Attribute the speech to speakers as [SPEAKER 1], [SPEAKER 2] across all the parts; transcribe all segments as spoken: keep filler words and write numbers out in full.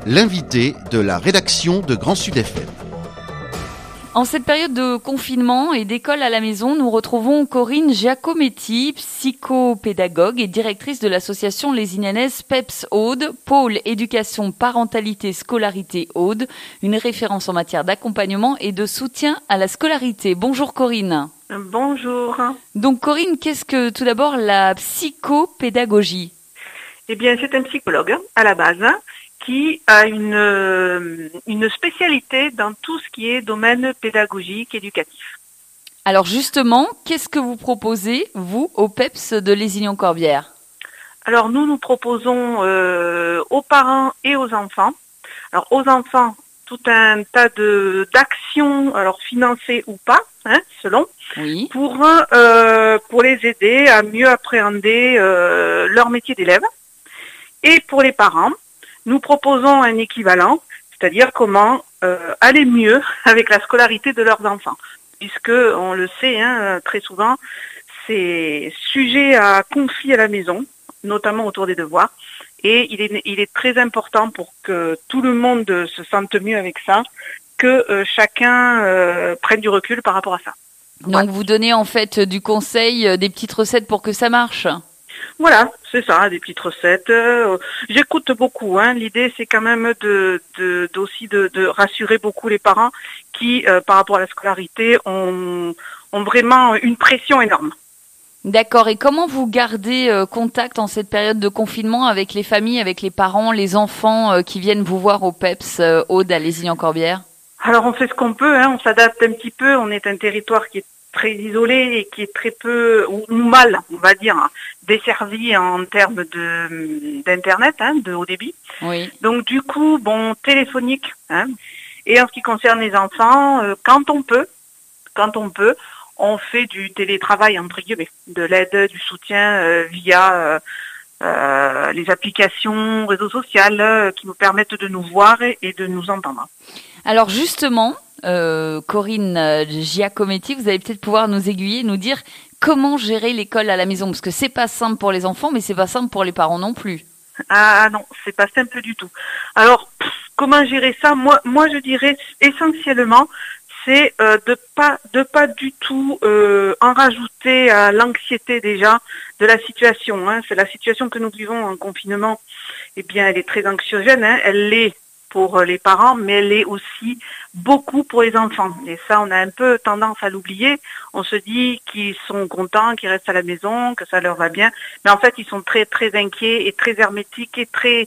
[SPEAKER 1] l'invité de la rédaction de Grand Sud F M.
[SPEAKER 2] En cette période de confinement et d'école à la maison, nous retrouvons Corinne Giacometti, psychopédagogue et directrice de l'association lézinianaise PEPS Aude, Pôle Éducation, Parentalité, Scolarité Aude, une référence en matière d'accompagnement et de soutien à la scolarité. Bonjour Corinne.
[SPEAKER 3] Bonjour.
[SPEAKER 2] Donc Corinne, qu'est-ce que tout d'abord la psychopédagogie ?
[SPEAKER 3] Eh bien, c'est un psychologue à la base qui a une, une spécialité dans tout ce qui est domaine pédagogique, éducatif.
[SPEAKER 2] Alors justement, qu'est-ce que vous proposez, vous, au PEPS de Lézignan-Corbière ?
[SPEAKER 3] Alors nous, nous proposons euh, aux parents et aux enfants, alors aux enfants, tout un tas de d'actions, alors financées ou pas, hein, selon,
[SPEAKER 2] oui.
[SPEAKER 3] pour, euh, pour les aider à mieux appréhender euh, leur métier d'élève. Et pour les parents, nous proposons un équivalent, c'est-à-dire comment euh, aller mieux avec la scolarité de leurs enfants. Puisque, on le sait, hein, très souvent, c'est sujet à conflit à la maison, notamment autour des devoirs. Et il est, il est très important pour que tout le monde se sente mieux avec ça, que euh, chacun euh, prenne du recul par rapport à ça.
[SPEAKER 2] Donc
[SPEAKER 3] voilà.
[SPEAKER 2] Vous donnez en fait du conseil, des petites recettes pour que ça marche ?
[SPEAKER 3] Voilà, c'est ça, des petites recettes. Euh, j'écoute beaucoup. Hein. L'idée, c'est quand même de, de, d'aussi de, de rassurer beaucoup les parents qui, euh, par rapport à la scolarité, ont, ont vraiment une pression énorme.
[SPEAKER 2] D'accord. Et comment vous gardez euh, contact en cette période de confinement avec les familles, avec les parents, les enfants euh, qui viennent vous voir au PEPS euh, Aude à Lézignan-Corbière ?
[SPEAKER 3] Alors, on fait ce qu'on peut. Hein. On s'adapte un petit peu. On est un territoire qui est très isolé et qui est très peu ou mal, on va dire, desservi en termes de d'internet, hein, de haut débit.
[SPEAKER 2] Oui.
[SPEAKER 3] Donc du coup, bon, téléphonique. Hein. Et en ce qui concerne les enfants, euh, quand on peut, quand on peut, on fait du télétravail entre guillemets, de l'aide, du soutien euh, via euh, euh, les applications, réseaux sociaux euh, qui nous permettent de nous voir et, et de nous entendre.
[SPEAKER 2] Alors justement, euh, Corinne Giacometti, vous allez peut-être pouvoir nous aiguiller, nous dire comment gérer l'école à la maison, parce que c'est pas simple pour les enfants, mais c'est pas simple pour les parents non plus.
[SPEAKER 3] Ah non, c'est pas simple du tout. Alors, pff, comment gérer ça ? Moi, moi, je dirais essentiellement, c'est euh, de pas, de pas du tout euh, en rajouter à l'anxiété déjà de la situation. Hein. C'est la situation que nous vivons en confinement. Eh bien, elle est très anxiogène. Hein. Elle l'est pour les parents, mais elle est aussi beaucoup pour les enfants. Et ça, on a un peu tendance à l'oublier. On se dit qu'ils sont contents, qu'ils restent à la maison, que ça leur va bien. Mais en fait, ils sont très, très inquiets et très hermétiques et très...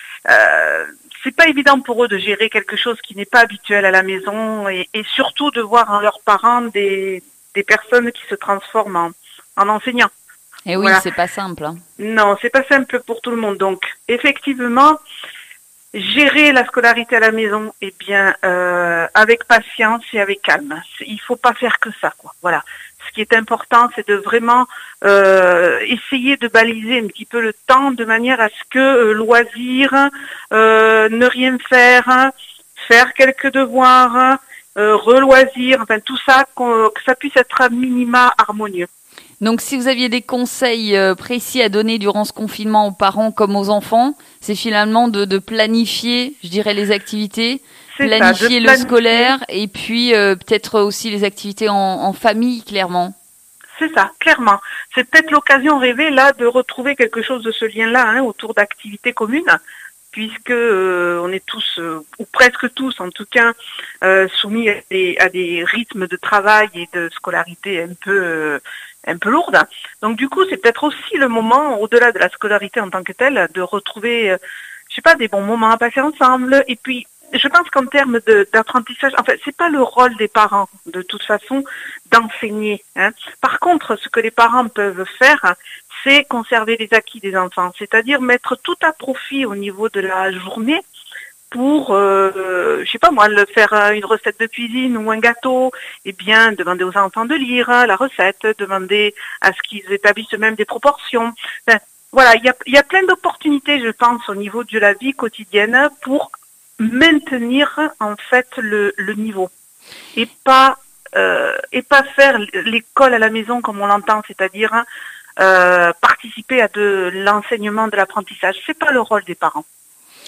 [SPEAKER 3] Euh, c'est pas évident pour eux de gérer quelque chose qui n'est pas habituel à la maison et, et surtout de voir en leurs parents des, des personnes qui se transforment en, en enseignants.
[SPEAKER 2] Et oui, voilà. C'est pas simple. Hein.
[SPEAKER 3] Non, c'est pas simple pour tout le monde. Donc, effectivement... Gérer la scolarité à la maison, eh bien, euh, avec patience et avec calme. Il faut pas faire que ça, quoi. Voilà. Ce qui est important, c'est de vraiment euh, essayer de baliser un petit peu le temps de manière à ce que euh, loisir, euh, ne rien faire, faire quelques devoirs, euh, reloisir, enfin tout ça, que ça puisse être à minima harmonieux.
[SPEAKER 2] Donc, si vous aviez des conseils euh, précis à donner durant ce confinement aux parents comme aux enfants, c'est finalement de, de planifier, je dirais, les activités,
[SPEAKER 3] c'est
[SPEAKER 2] planifier
[SPEAKER 3] ça,
[SPEAKER 2] le
[SPEAKER 3] planifier.
[SPEAKER 2] scolaire et puis euh, peut-être aussi les activités en, en famille, clairement.
[SPEAKER 3] C'est ça, clairement. C'est peut-être l'occasion rêvée, là, de retrouver quelque chose de ce lien-là, hein, autour d'activités communes, puisque euh, on est tous, euh, ou presque tous en tout cas, euh, soumis à des, à des rythmes de travail et de scolarité un peu... Euh, un peu lourde. Donc du coup, c'est peut-être aussi le moment, au-delà de la scolarité en tant que telle, de retrouver, euh, je sais pas, des bons moments à passer ensemble. Et puis, je pense qu'en termes de, d'apprentissage, en fait, c'est pas le rôle des parents, de toute façon, d'enseigner. Hein. Par contre, ce que les parents peuvent faire, c'est conserver les acquis des enfants, c'est-à-dire mettre tout à profit au niveau de la journée pour, euh, je sais pas moi, le faire une recette de cuisine ou un gâteau, eh bien, demander aux enfants de lire la recette, demander à ce qu'ils établissent même des proportions. Enfin, voilà, il y a, il y a plein d'opportunités, je pense, au niveau de la vie quotidienne pour maintenir, en fait, le, le niveau. Et pas, euh, et pas faire l'école à la maison comme on l'entend, c'est-à-dire, euh, participer à de l'enseignement, de l'apprentissage. C'est pas le rôle des parents.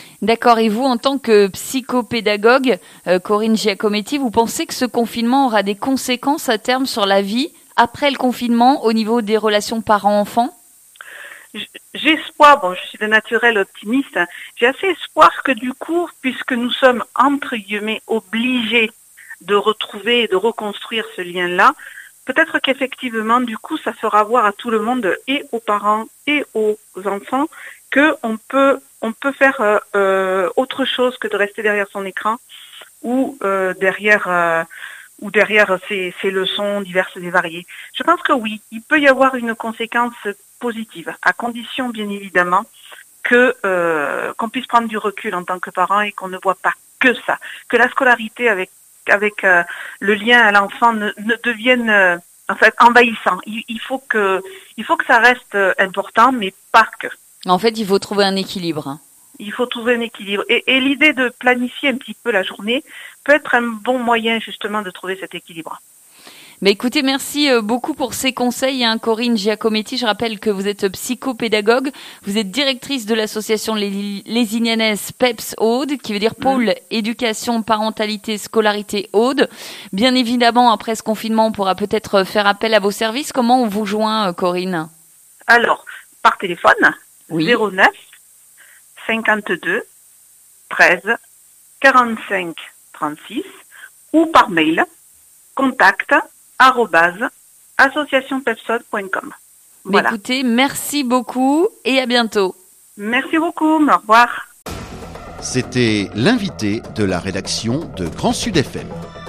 [SPEAKER 2] D'accord. Et vous, en tant que psychopédagogue, euh, Corinne Giacometti, vous pensez que ce confinement aura des conséquences à terme sur la vie après le confinement au niveau des relations parents-enfants ?
[SPEAKER 3] J'ai espoir, bon, je suis de naturel optimiste, hein, j'ai assez espoir que du coup, puisque nous sommes entre guillemets obligés de retrouver et de reconstruire ce lien-là, peut-être qu'effectivement, du coup, ça fera voir à tout le monde, et aux parents et aux enfants, que on peut on peut faire euh, euh, autre chose que de rester derrière son écran ou euh, derrière euh, ou derrière ses, ses leçons diverses et variées. Je pense que oui, il peut y avoir une conséquence positive, à condition bien évidemment que euh, qu'on puisse prendre du recul en tant que parent et qu'on ne voit pas que ça, que la scolarité avec avec euh, le lien à l'enfant ne, ne devienne euh, en fait envahissant. Il, il faut que il faut que ça reste euh, important, mais pas que.
[SPEAKER 2] En fait, il faut trouver un équilibre.
[SPEAKER 3] Il faut trouver un équilibre. Et, et l'idée de planifier un petit peu la journée peut être un bon moyen justement de trouver cet équilibre.
[SPEAKER 2] Mais écoutez, merci beaucoup pour ces conseils, hein, Corinne Giacometti. Je rappelle que vous êtes psychopédagogue, vous êtes directrice de l'association Les, les Ignanaises PEPS Aude, qui veut dire Pôle mmh. Éducation, Parentalité, Scolarité Aude. Bien évidemment, après ce confinement, on pourra peut-être faire appel à vos services. Comment on vous joint, Corinne ?
[SPEAKER 3] Alors, par téléphone,
[SPEAKER 2] oui.
[SPEAKER 3] zéro neuf cinquante-deux treize quarante-cinq trente-six ou par mail contact arobase association pepsod point com.
[SPEAKER 2] Voilà. Écoutez, merci beaucoup et à bientôt.
[SPEAKER 3] Merci beaucoup, au revoir.
[SPEAKER 1] C'était l'invité de la rédaction de Grand Sud F M.